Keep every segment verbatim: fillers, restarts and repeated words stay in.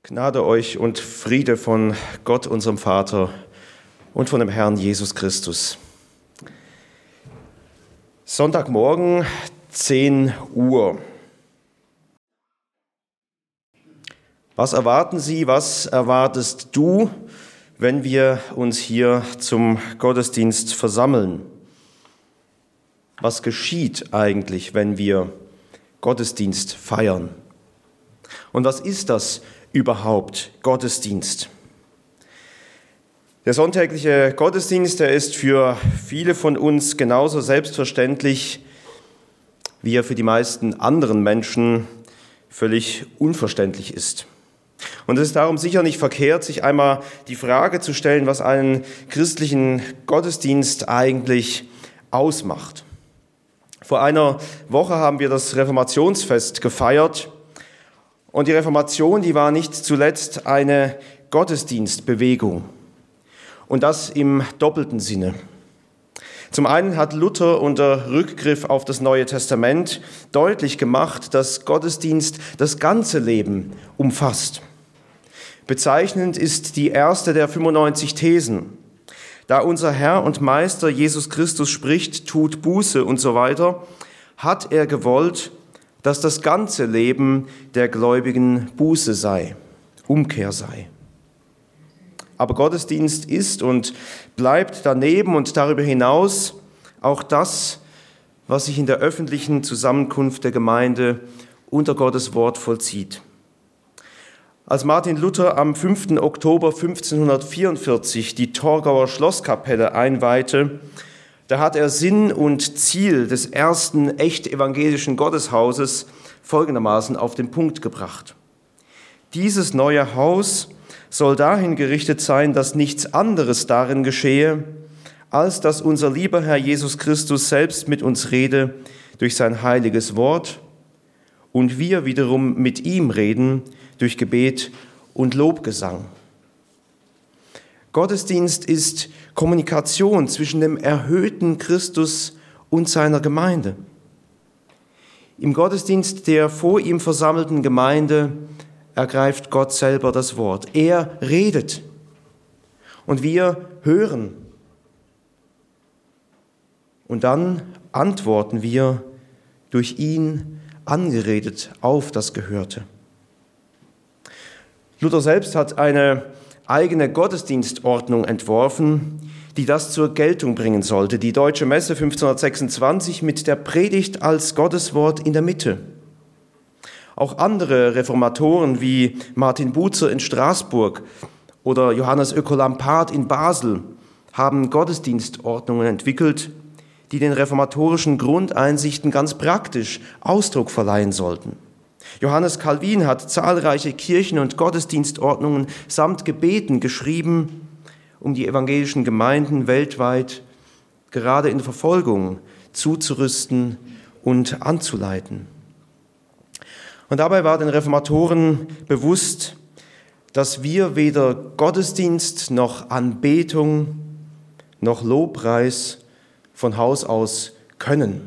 Gnade euch und Friede von Gott, unserem Vater, und von dem Herrn Jesus Christus. Sonntagmorgen, zehn Uhr. Was erwarten Sie, was erwartest du, wenn wir uns hier zum Gottesdienst versammeln? Was geschieht eigentlich, wenn wir Gottesdienst feiern? Und was ist das überhaupt, Gottesdienst? Der sonntägliche Gottesdienst, der ist für viele von uns genauso selbstverständlich, wie er für die meisten anderen Menschen völlig unverständlich ist. Und es ist darum sicher nicht verkehrt, sich einmal die Frage zu stellen, was einen christlichen Gottesdienst eigentlich ausmacht. Vor einer Woche haben wir das Reformationsfest gefeiert. Und die Reformation, die war nicht zuletzt eine Gottesdienstbewegung. Und das im doppelten Sinne. Zum einen hat Luther unter Rückgriff auf das Neue Testament deutlich gemacht, dass Gottesdienst das ganze Leben umfasst. Bezeichnend ist die erste der fünfundneunzig Thesen. Da unser Herr und Meister Jesus Christus spricht, tut Buße und so weiter, hat er gewollt, dass das ganze Leben der Gläubigen Buße sei, Umkehr sei. Aber Gottesdienst ist und bleibt daneben und darüber hinaus auch das, was sich in der öffentlichen Zusammenkunft der Gemeinde unter Gottes Wort vollzieht. Als Martin Luther am fünften Oktober fünfzehnhundertvierundvierzig die Torgauer Schlosskapelle einweihte, da hat er Sinn und Ziel des ersten echt evangelischen Gotteshauses folgendermaßen auf den Punkt gebracht. Dieses neue Haus soll dahin gerichtet sein, dass nichts anderes darin geschehe, als dass unser lieber Herr Jesus Christus selbst mit uns rede durch sein heiliges Wort und wir wiederum mit ihm reden durch Gebet und Lobgesang. Gottesdienst ist Kommunikation zwischen dem erhöhten Christus und seiner Gemeinde. Im Gottesdienst der vor ihm versammelten Gemeinde ergreift Gott selber das Wort. Er redet und wir hören. Und dann antworten wir durch ihn angeredet auf das Gehörte. Luther selbst hat eine eigene Gottesdienstordnung entworfen, die das zur Geltung bringen sollte. Die Deutsche Messe fünfzehnhundertsechsundzwanzig mit der Predigt als Gotteswort in der Mitte. Auch andere Reformatoren wie Martin Bucer in Straßburg oder Johannes Oecolampard in Basel haben Gottesdienstordnungen entwickelt, die den reformatorischen Grundeinsichten ganz praktisch Ausdruck verleihen sollten. Johannes Calvin hat zahlreiche Kirchen- und Gottesdienstordnungen samt Gebeten geschrieben, um die evangelischen Gemeinden weltweit gerade in der Verfolgung zuzurüsten und anzuleiten. Und dabei war den Reformatoren bewusst, dass wir weder Gottesdienst noch Anbetung noch Lobpreis von Haus aus können.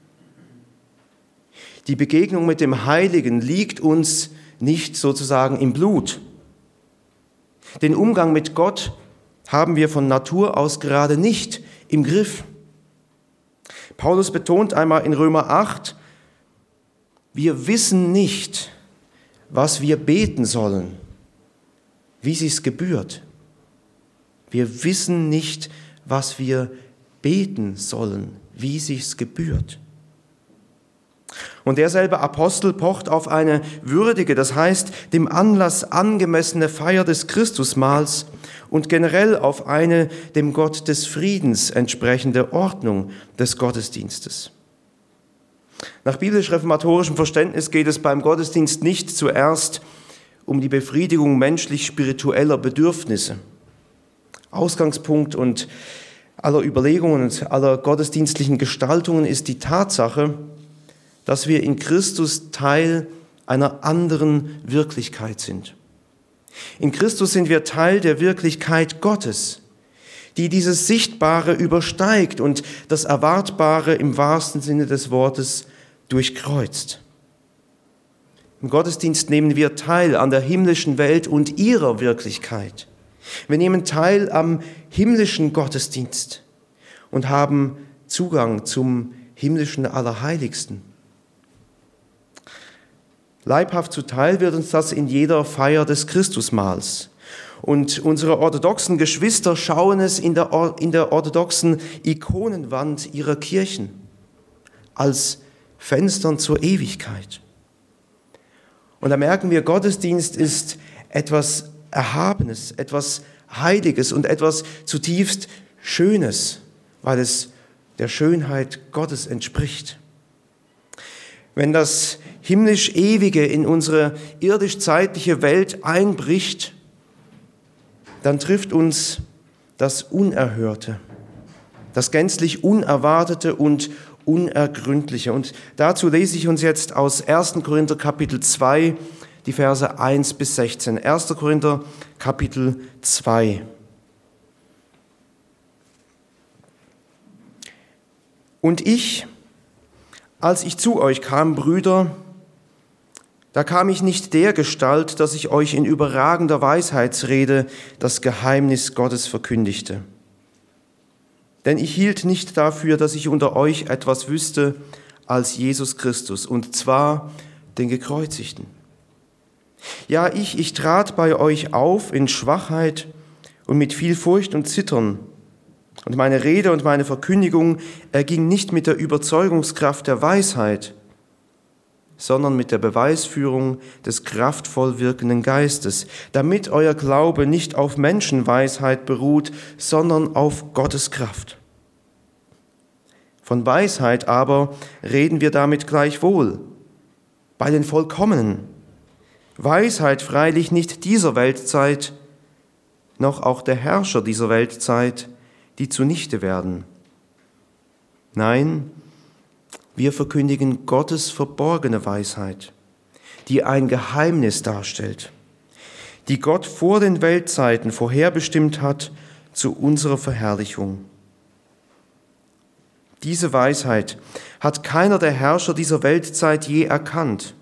Die Begegnung mit dem Heiligen liegt uns nicht sozusagen im Blut. Den Umgang mit Gott haben wir von Natur aus gerade nicht im Griff. Paulus betont einmal in Römer acht, wir wissen nicht, was wir beten sollen, wie sich's gebührt. Wir wissen nicht, was wir beten sollen, wie sich's gebührt. Und derselbe Apostel pocht auf eine würdige, das heißt dem Anlass angemessene Feier des Christusmahls und generell auf eine dem Gott des Friedens entsprechende Ordnung des Gottesdienstes. Nach biblisch-reformatorischem Verständnis geht es beim Gottesdienst nicht zuerst um die Befriedigung menschlich-spiritueller Bedürfnisse. Ausgangspunkt und aller Überlegungen und aller gottesdienstlichen Gestaltungen ist die Tatsache, dass wir in Christus Teil einer anderen Wirklichkeit sind. In Christus sind wir Teil der Wirklichkeit Gottes, die dieses Sichtbare übersteigt und das Erwartbare im wahrsten Sinne des Wortes durchkreuzt. Im Gottesdienst nehmen wir teil an der himmlischen Welt und ihrer Wirklichkeit. Wir nehmen teil am himmlischen Gottesdienst und haben Zugang zum himmlischen Allerheiligsten. Leibhaft zuteil wird uns das in jeder Feier des Christusmahls. Und unsere orthodoxen Geschwister schauen es in der, in der orthodoxen Ikonenwand ihrer Kirchen als Fenstern zur Ewigkeit. Und da merken wir, Gottesdienst ist etwas Erhabenes, etwas Heiliges und etwas zutiefst Schönes, weil es der Schönheit Gottes entspricht. Wenn das himmlisch-Ewige in unsere irdisch-zeitliche Welt einbricht, dann trifft uns das Unerhörte, das gänzlich Unerwartete und Unergründliche. Und dazu lese ich uns jetzt aus erster Korinther Kapitel zwei, die Verse eins bis sechzehn. erster Korinther Kapitel zwei. Und ich, als ich zu euch kam, Brüder, da kam ich nicht dergestalt, dass ich euch in überragender Weisheitsrede das Geheimnis Gottes verkündigte. Denn ich hielt nicht dafür, dass ich unter euch etwas wüsste als Jesus Christus, und zwar den Gekreuzigten. Ja, ich, ich trat bei euch auf in Schwachheit und mit viel Furcht und Zittern. Und meine Rede und meine Verkündigung erging nicht mit der Überzeugungskraft der Weisheit, sondern mit der Beweisführung des kraftvoll wirkenden Geistes, damit euer Glaube nicht auf Menschenweisheit beruht, sondern auf Gottes Kraft. Von Weisheit aber reden wir damit gleichwohl, bei den Vollkommenen. Weisheit freilich nicht dieser Weltzeit, noch auch der Herrscher dieser Weltzeit, die zunichte werden. Nein, wir verkündigen Gottes verborgene Weisheit, die ein Geheimnis darstellt, die Gott vor den Weltzeiten vorherbestimmt hat zu unserer Verherrlichung. Diese Weisheit hat keiner der Herrscher dieser Weltzeit je erkannt,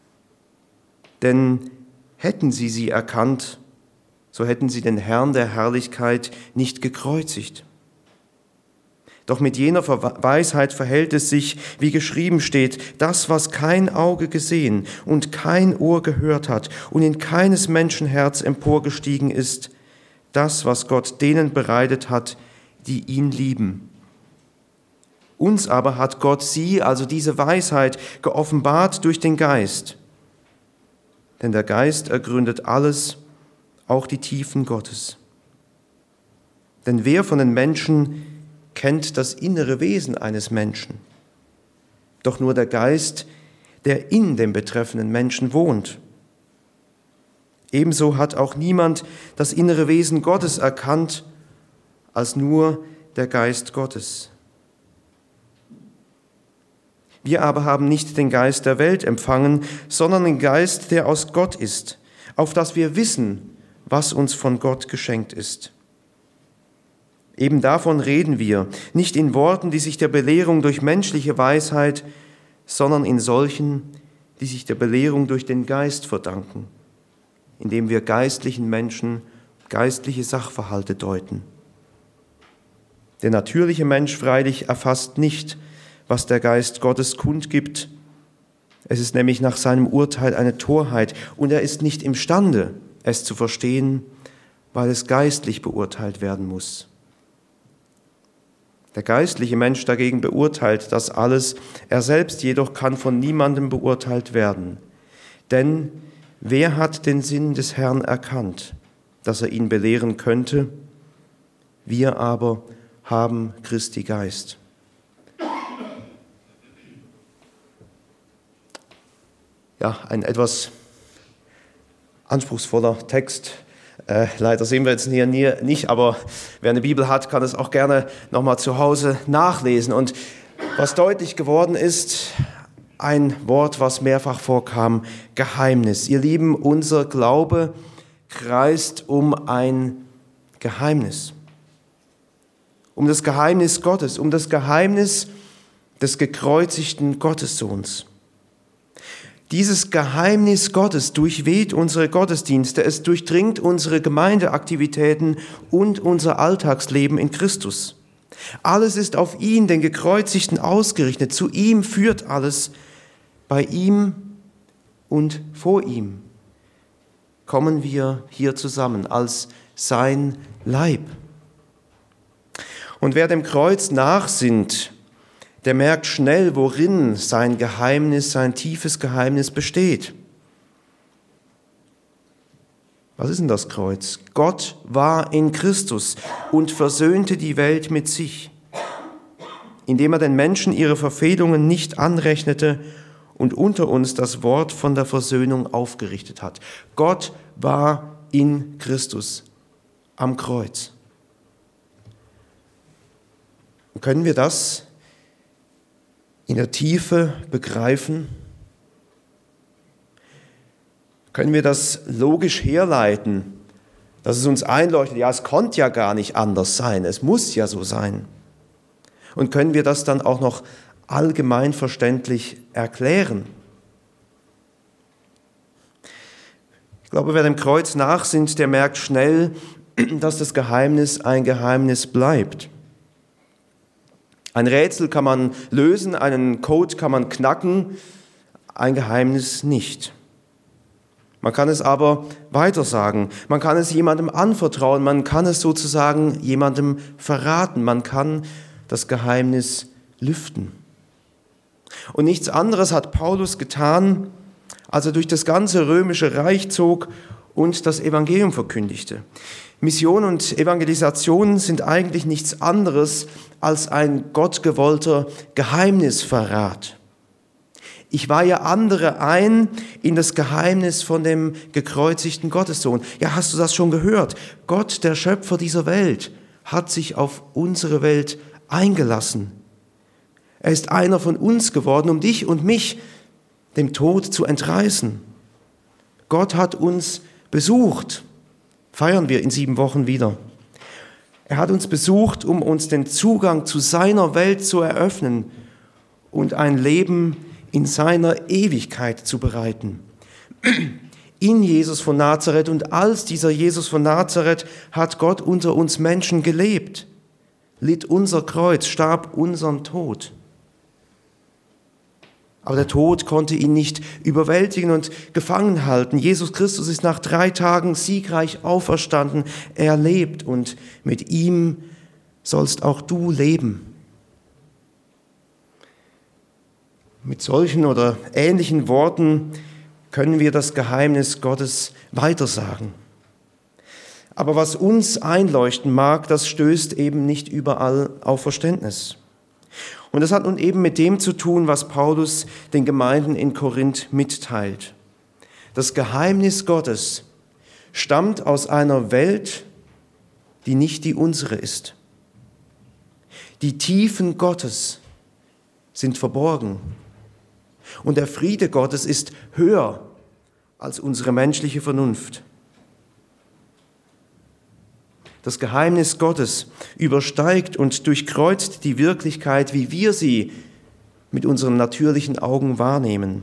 denn hätten sie sie erkannt, so hätten sie den Herrn der Herrlichkeit nicht gekreuzigt. Doch mit jener Weisheit verhält es sich, wie geschrieben steht, das, was kein Auge gesehen und kein Ohr gehört hat und in keines Menschen Herz emporgestiegen ist, das, was Gott denen bereitet hat, die ihn lieben. Uns aber hat Gott sie, also diese Weisheit, geoffenbart durch den Geist. Denn der Geist ergründet alles, auch die Tiefen Gottes. Denn wer von den Menschen kennt das innere Wesen eines Menschen? Doch nur der Geist, der in dem betreffenden Menschen wohnt. Ebenso hat auch niemand das innere Wesen Gottes erkannt, als nur der Geist Gottes. Wir aber haben nicht den Geist der Welt empfangen, sondern den Geist, der aus Gott ist, auf dass wir wissen, was uns von Gott geschenkt ist. Eben davon reden wir, nicht in Worten, die sich der Belehrung durch menschliche Weisheit, sondern in solchen, die sich der Belehrung durch den Geist verdanken, indem wir geistlichen Menschen geistliche Sachverhalte deuten. Der natürliche Mensch freilich erfasst nicht, was der Geist Gottes kundgibt. Es ist nämlich nach seinem Urteil eine Torheit und er ist nicht imstande, es zu verstehen, weil es geistlich beurteilt werden muss. Der geistliche Mensch dagegen beurteilt das alles, er selbst jedoch kann von niemandem beurteilt werden. Denn wer hat den Sinn des Herrn erkannt, dass er ihn belehren könnte? Wir aber haben Christi Geist. Ja, ein etwas anspruchsvoller Text. Äh, leider sehen wir jetzt hier nie, nicht, aber wer eine Bibel hat, kann es auch gerne nochmal zu Hause nachlesen. Und was deutlich geworden ist, ein Wort, was mehrfach vorkam, Geheimnis. Ihr Lieben, unser Glaube kreist um ein Geheimnis. Um das Geheimnis Gottes, um das Geheimnis des gekreuzigten Gottessohns. Dieses Geheimnis Gottes durchweht unsere Gottesdienste, es durchdringt unsere Gemeindeaktivitäten und unser Alltagsleben in Christus. Alles ist auf ihn, den Gekreuzigten, ausgerichtet. Zu ihm führt alles. Bei ihm und vor ihm kommen wir hier zusammen als sein Leib. Und wer dem Kreuz nachsinnt, der merkt schnell, worin sein Geheimnis, sein tiefes Geheimnis besteht. Was ist denn das Kreuz? Gott war in Christus und versöhnte die Welt mit sich, indem er den Menschen ihre Verfehlungen nicht anrechnete und unter uns das Wort von der Versöhnung aufgerichtet hat. Gott war in Christus am Kreuz. Und können wir das in der Tiefe begreifen? Können wir das logisch herleiten, dass es uns einleuchtet, ja, es konnte ja gar nicht anders sein, es muss ja so sein. Und können wir das dann auch noch allgemein verständlich erklären? Ich glaube, wer dem Kreuz nachsinnt, der merkt schnell, dass das Geheimnis ein Geheimnis bleibt. Ein Rätsel kann man lösen, einen Code kann man knacken, ein Geheimnis nicht. Man kann es aber weitersagen, man kann es jemandem anvertrauen, man kann es sozusagen jemandem verraten, man kann das Geheimnis lüften. Und nichts anderes hat Paulus getan, als er durch das ganze römische Reich zog und das Evangelium verkündigte. Mission und Evangelisation sind eigentlich nichts anderes als ein gottgewollter Geheimnisverrat. Ich weihe andere ein in das Geheimnis von dem gekreuzigten Gottessohn. Ja, hast du das schon gehört? Gott, der Schöpfer dieser Welt, hat sich auf unsere Welt eingelassen. Er ist einer von uns geworden, um dich und mich dem Tod zu entreißen. Gott hat uns besucht. Feiern wir in sieben Wochen wieder. Er hat uns besucht, um uns den Zugang zu seiner Welt zu eröffnen und ein Leben in seiner Ewigkeit zu bereiten. In Jesus von Nazareth und als dieser Jesus von Nazareth hat Gott unter uns Menschen gelebt, litt unser Kreuz, starb unseren Tod. Aber der Tod konnte ihn nicht überwältigen und gefangen halten. Jesus Christus ist nach drei Tagen siegreich auferstanden. Er lebt und mit ihm sollst auch du leben. Mit solchen oder ähnlichen Worten können wir das Geheimnis Gottes weitersagen. Aber was uns einleuchten mag, das stößt eben nicht überall auf Verständnis. Und das hat nun eben mit dem zu tun, was Paulus den Gemeinden in Korinth mitteilt. Das Geheimnis Gottes stammt aus einer Welt, die nicht die unsere ist. Die Tiefen Gottes sind verborgen. Und der Friede Gottes ist höher als unsere menschliche Vernunft. Das Geheimnis Gottes übersteigt und durchkreuzt die Wirklichkeit, wie wir sie mit unseren natürlichen Augen wahrnehmen.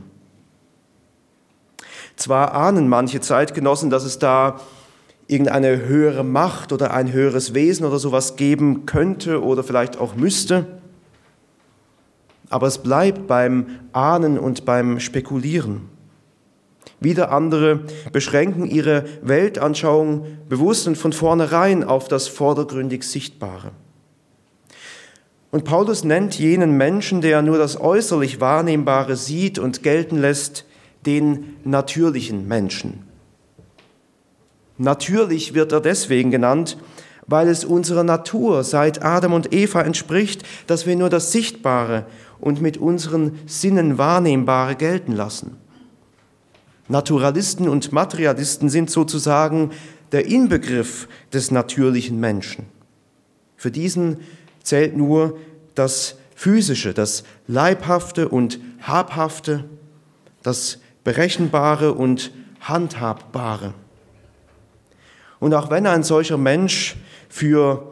Zwar ahnen manche Zeitgenossen, dass es da irgendeine höhere Macht oder ein höheres Wesen oder sowas geben könnte oder vielleicht auch müsste, aber es bleibt beim Ahnen und beim Spekulieren. Wieder andere beschränken ihre Weltanschauung bewusst und von vornherein auf das vordergründig Sichtbare. Und Paulus nennt jenen Menschen, der nur das äußerlich Wahrnehmbare sieht und gelten lässt, den natürlichen Menschen. Natürlich wird er deswegen genannt, weil es unserer Natur seit Adam und Eva entspricht, dass wir nur das Sichtbare und mit unseren Sinnen Wahrnehmbare gelten lassen. Naturalisten und Materialisten sind sozusagen der Inbegriff des natürlichen Menschen. Für diesen zählt nur das Physische, das Leibhafte und Habhafte, das Berechenbare und Handhabbare. Und auch wenn ein solcher Mensch für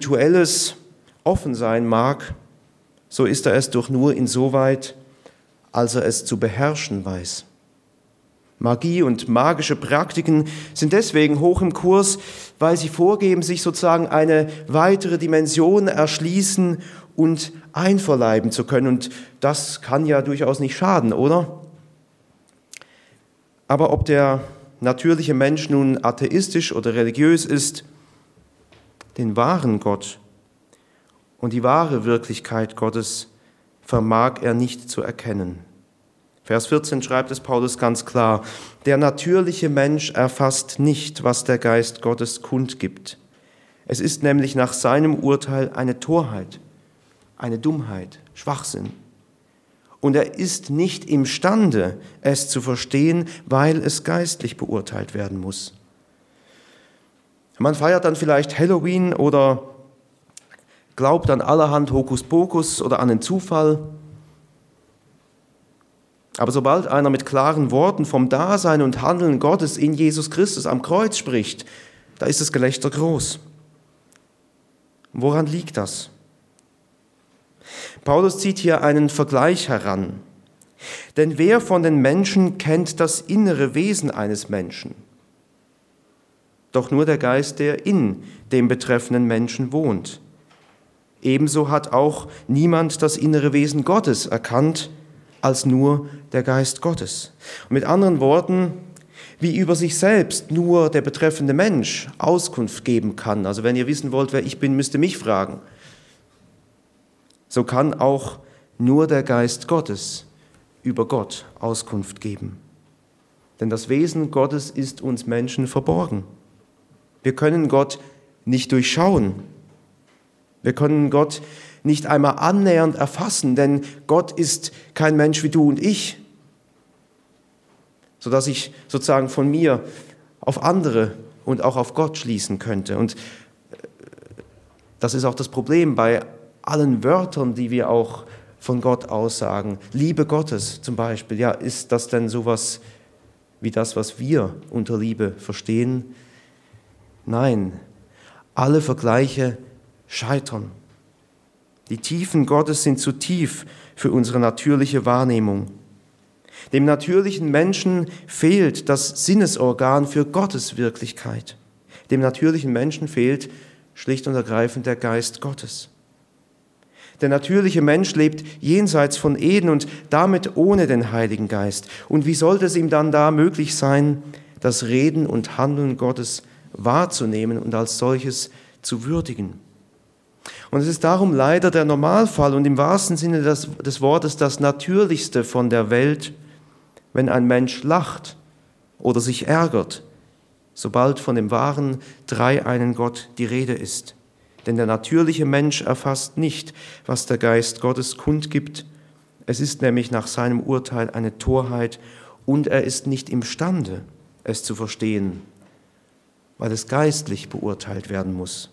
Spirituelles offen sein mag, so ist er es doch nur insoweit, als er es zu beherrschen weiß. Magie und magische Praktiken sind deswegen hoch im Kurs, weil sie vorgeben, sich sozusagen eine weitere Dimension erschließen und einverleiben zu können. Und das kann ja durchaus nicht schaden, oder? Aber ob der natürliche Mensch nun atheistisch oder religiös ist, den wahren Gott und die wahre Wirklichkeit Gottes vermag er nicht zu erkennen. Vers vierzehn schreibt es Paulus ganz klar: Der natürliche Mensch erfasst nicht, was der Geist Gottes kundgibt. Es ist nämlich nach seinem Urteil eine Torheit, eine Dummheit, Schwachsinn. Und er ist nicht imstande, es zu verstehen, weil es geistlich beurteilt werden muss. Man feiert dann vielleicht Halloween oder glaubt an allerhand Hokuspokus oder an den Zufall. Aber sobald einer mit klaren Worten vom Dasein und Handeln Gottes in Jesus Christus am Kreuz spricht, da ist das Gelächter groß. Woran liegt das? Paulus zieht hier einen Vergleich heran. Denn wer von den Menschen kennt das innere Wesen eines Menschen? Doch nur der Geist, der in dem betreffenden Menschen wohnt. Ebenso hat auch niemand das innere Wesen Gottes erkannt, als nur der Geist Gottes. Und mit anderen Worten, wie über sich selbst nur der betreffende Mensch Auskunft geben kann. Also wenn ihr wissen wollt, wer ich bin, müsst ihr mich fragen. So kann auch nur der Geist Gottes über Gott Auskunft geben. Denn das Wesen Gottes ist uns Menschen verborgen. Wir können Gott nicht durchschauen. Wir können Gott nicht einmal annähernd erfassen, denn Gott ist kein Mensch wie du und ich, sodass ich sozusagen von mir auf andere und auch auf Gott schließen könnte. Und das ist auch das Problem bei allen Wörtern, die wir auch von Gott aussagen. Liebe Gottes zum Beispiel, ja, ist das denn sowas wie das, was wir unter Liebe verstehen? Nein, alle Vergleiche scheitern. Die Tiefen Gottes sind zu tief für unsere natürliche Wahrnehmung. Dem natürlichen Menschen fehlt das Sinnesorgan für Gottes Wirklichkeit. Dem natürlichen Menschen fehlt schlicht und ergreifend der Geist Gottes. Der natürliche Mensch lebt jenseits von Eden und damit ohne den Heiligen Geist. Und wie sollte es ihm dann da möglich sein, das Reden und Handeln Gottes wahrzunehmen und als solches zu würdigen? Und es ist darum leider der Normalfall und im wahrsten Sinne des, des Wortes das Natürlichste von der Welt, wenn ein Mensch lacht oder sich ärgert, sobald von dem wahren dreieinen Gott die Rede ist. Denn der natürliche Mensch erfasst nicht, was der Geist Gottes kundgibt. Es ist nämlich nach seinem Urteil eine Torheit und er ist nicht imstande, es zu verstehen, weil es geistlich beurteilt werden muss.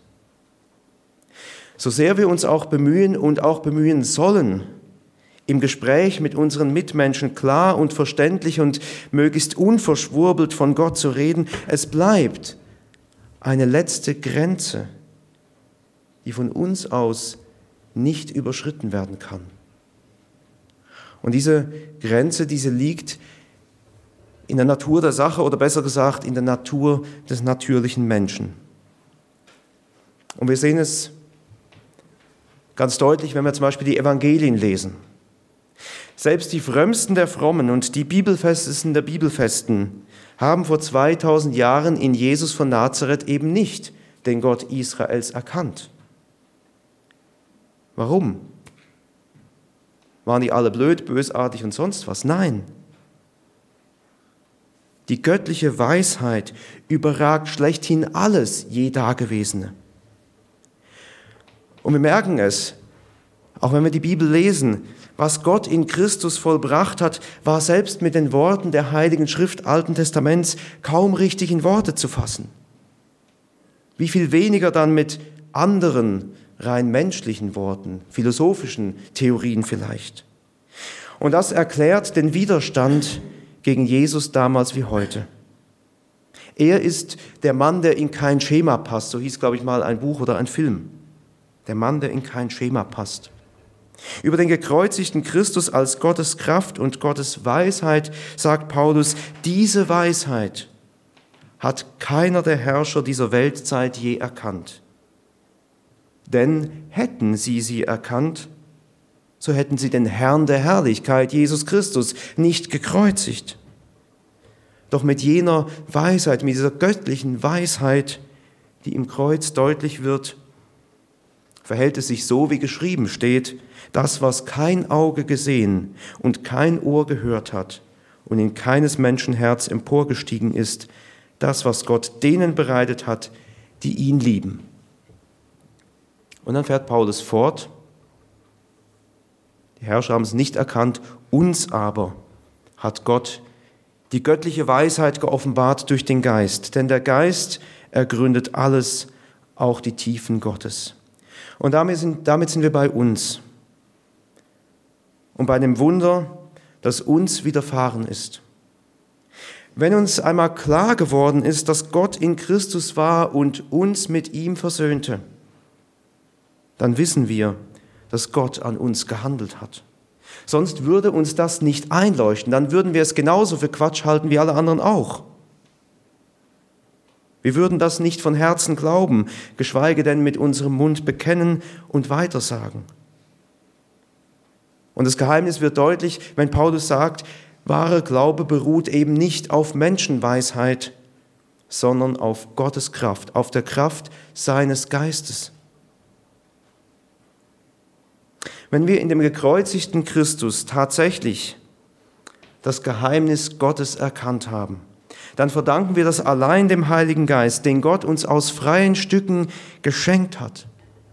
So sehr wir uns auch bemühen und auch bemühen sollen, im Gespräch mit unseren Mitmenschen klar und verständlich und möglichst unverschwurbelt von Gott zu reden, es bleibt eine letzte Grenze, die von uns aus nicht überschritten werden kann. Und diese Grenze, diese liegt in der Natur der Sache oder besser gesagt in der Natur des natürlichen Menschen. Und wir sehen es ganz deutlich, wenn wir zum Beispiel die Evangelien lesen. Selbst die Frömmsten der Frommen und die Bibelfestesten der Bibelfesten haben vor zweitausend Jahren in Jesus von Nazareth eben nicht den Gott Israels erkannt. Warum? Waren die alle blöd, bösartig und sonst was? Nein. Die göttliche Weisheit überragt schlechthin alles je Dagewesene. Und wir merken es, auch wenn wir die Bibel lesen, was Gott in Christus vollbracht hat, war selbst mit den Worten der Heiligen Schrift Alten Testaments kaum richtig in Worte zu fassen. Wie viel weniger dann mit anderen rein menschlichen Worten, philosophischen Theorien vielleicht. Und das erklärt den Widerstand gegen Jesus damals wie heute. Er ist der Mann, der in kein Schema passt, so hieß, glaube ich, mal ein Buch oder ein Film. Der Mann, der in kein Schema passt. Über den gekreuzigten Christus als Gottes Kraft und Gottes Weisheit sagt Paulus, diese Weisheit hat keiner der Herrscher dieser Weltzeit je erkannt. Denn hätten sie sie erkannt, so hätten sie den Herrn der Herrlichkeit, Jesus Christus, nicht gekreuzigt. Doch mit jener Weisheit, mit dieser göttlichen Weisheit, die im Kreuz deutlich wird, verhält es sich so, wie geschrieben steht, das, was kein Auge gesehen und kein Ohr gehört hat und in keines Menschen Herz emporgestiegen ist, das, was Gott denen bereitet hat, die ihn lieben. Und dann fährt Paulus fort, die Herrscher haben es nicht erkannt, uns aber hat Gott die göttliche Weisheit geoffenbart durch den Geist, denn der Geist ergründet alles, auch die Tiefen Gottes. Und damit sind, damit sind wir bei uns und bei dem Wunder, das uns widerfahren ist. Wenn uns einmal klar geworden ist, dass Gott in Christus war und uns mit ihm versöhnte, dann wissen wir, dass Gott an uns gehandelt hat. Sonst würde uns das nicht einleuchten, dann würden wir es genauso für Quatsch halten wie alle anderen auch. Wir würden das nicht von Herzen glauben, geschweige denn mit unserem Mund bekennen und weitersagen. Und das Geheimnis wird deutlich, wenn Paulus sagt, wahrer Glaube beruht eben nicht auf Menschenweisheit, sondern auf Gottes Kraft, auf der Kraft seines Geistes. Wenn wir in dem gekreuzigten Christus tatsächlich das Geheimnis Gottes erkannt haben, dann verdanken wir das allein dem Heiligen Geist, den Gott uns aus freien Stücken geschenkt hat.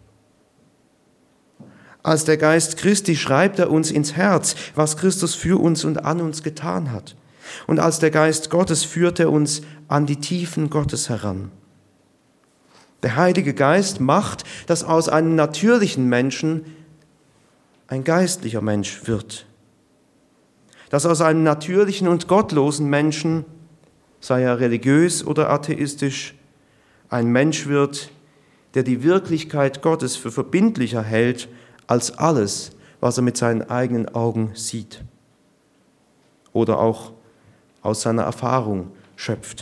Als der Geist Christi schreibt er uns ins Herz, was Christus für uns und an uns getan hat. Und als der Geist Gottes führt er uns an die Tiefen Gottes heran. Der Heilige Geist macht, dass aus einem natürlichen Menschen ein geistlicher Mensch wird. Dass aus einem natürlichen und gottlosen Menschen, sei er religiös oder atheistisch, ein Mensch wird, der die Wirklichkeit Gottes für verbindlicher hält als alles, was er mit seinen eigenen Augen sieht oder auch aus seiner Erfahrung schöpft.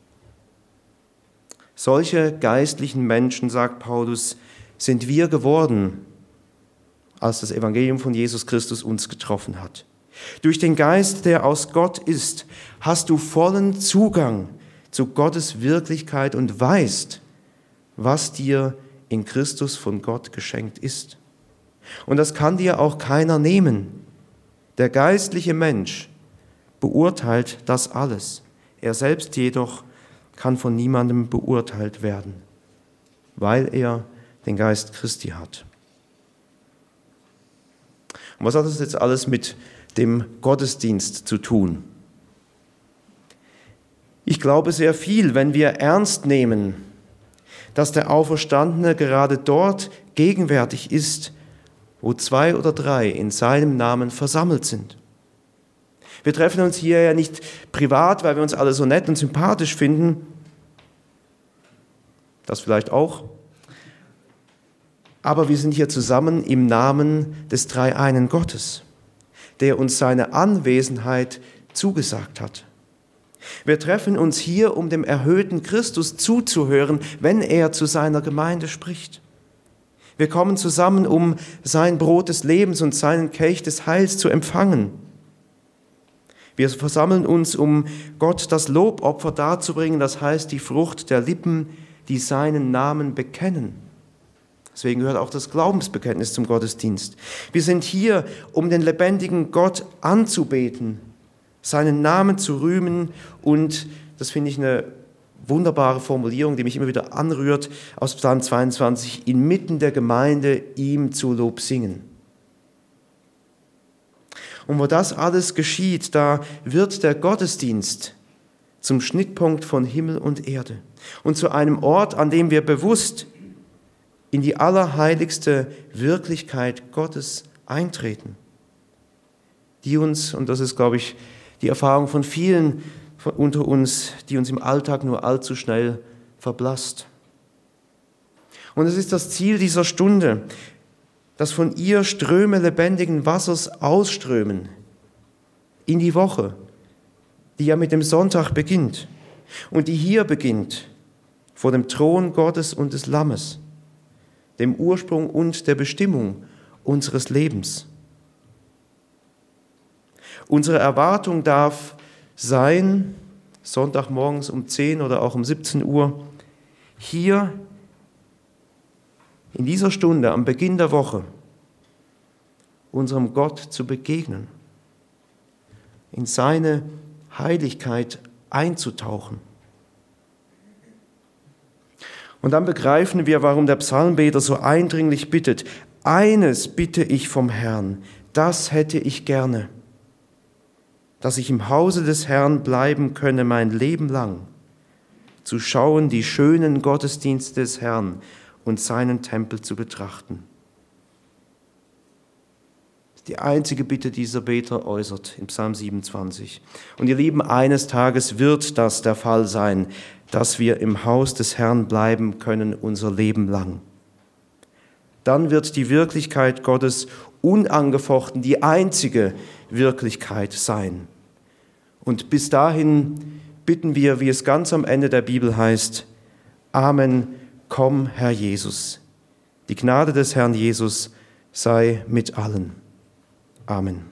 Solche geistlichen Menschen, sagt Paulus, sind wir geworden, als das Evangelium von Jesus Christus uns getroffen hat. Durch den Geist, der aus Gott ist, hast du vollen Zugang zu Gottes Wirklichkeit und weißt, was dir in Christus von Gott geschenkt ist. Und das kann dir auch keiner nehmen. Der geistliche Mensch beurteilt das alles. Er selbst jedoch kann von niemandem beurteilt werden, weil er den Geist Christi hat. Und was hat das jetzt alles mit dem Gottesdienst zu tun? Ich glaube sehr viel, wenn wir ernst nehmen, dass der Auferstandene gerade dort gegenwärtig ist, wo zwei oder drei in seinem Namen versammelt sind. Wir treffen uns hier ja nicht privat, weil wir uns alle so nett und sympathisch finden, das vielleicht auch, aber wir sind hier zusammen im Namen des dreieinen Gottes, der uns seine Anwesenheit zugesagt hat. Wir treffen uns hier, um dem erhöhten Christus zuzuhören, wenn er zu seiner Gemeinde spricht. Wir kommen zusammen, um sein Brot des Lebens und seinen Kelch des Heils zu empfangen. Wir versammeln uns, um Gott das Lobopfer darzubringen, das heißt die Frucht der Lippen, die seinen Namen bekennen. Deswegen gehört auch das Glaubensbekenntnis zum Gottesdienst. Wir sind hier, um den lebendigen Gott anzubeten, seinen Namen zu rühmen und, das finde ich eine wunderbare Formulierung, die mich immer wieder anrührt, aus Psalm zweiundzwanzig, inmitten der Gemeinde ihm zu Lob singen. Und wo das alles geschieht, da wird der Gottesdienst zum Schnittpunkt von Himmel und Erde und zu einem Ort, an dem wir bewusst in die allerheiligste Wirklichkeit Gottes eintreten, die uns, und das ist, glaube ich, die Erfahrung von vielen unter uns, die uns im Alltag nur allzu schnell verblasst. Und es ist das Ziel dieser Stunde, dass von ihr Ströme lebendigen Wassers ausströmen in die Woche, die ja mit dem Sonntag beginnt und die hier beginnt, vor dem Thron Gottes und des Lammes, dem Ursprung und der Bestimmung unseres Lebens. Unsere Erwartung darf sein, Sonntagmorgens um zehn oder auch um siebzehn Uhr, hier in dieser Stunde am Beginn der Woche unserem Gott zu begegnen, in seine Heiligkeit einzutauchen. Und dann begreifen wir, warum der Psalmbeter so eindringlich bittet: Eines bitte ich vom Herrn, das hätte ich gerne, dass ich im Hause des Herrn bleiben könne mein Leben lang, zu schauen die schönen Gottesdienste des Herrn und seinen Tempel zu betrachten. Das ist die einzige Bitte, die dieser Beter äußert im Psalm siebenundzwanzig. Und ihr Lieben, eines Tages wird das der Fall sein, dass wir im Haus des Herrn bleiben können unser Leben lang. Dann wird die Wirklichkeit Gottes unangefochten die einzige Wirklichkeit sein. Und bis dahin bitten wir, wie es ganz am Ende der Bibel heißt: Amen, komm, Herr Jesus. Die Gnade des Herrn Jesus sei mit allen. Amen.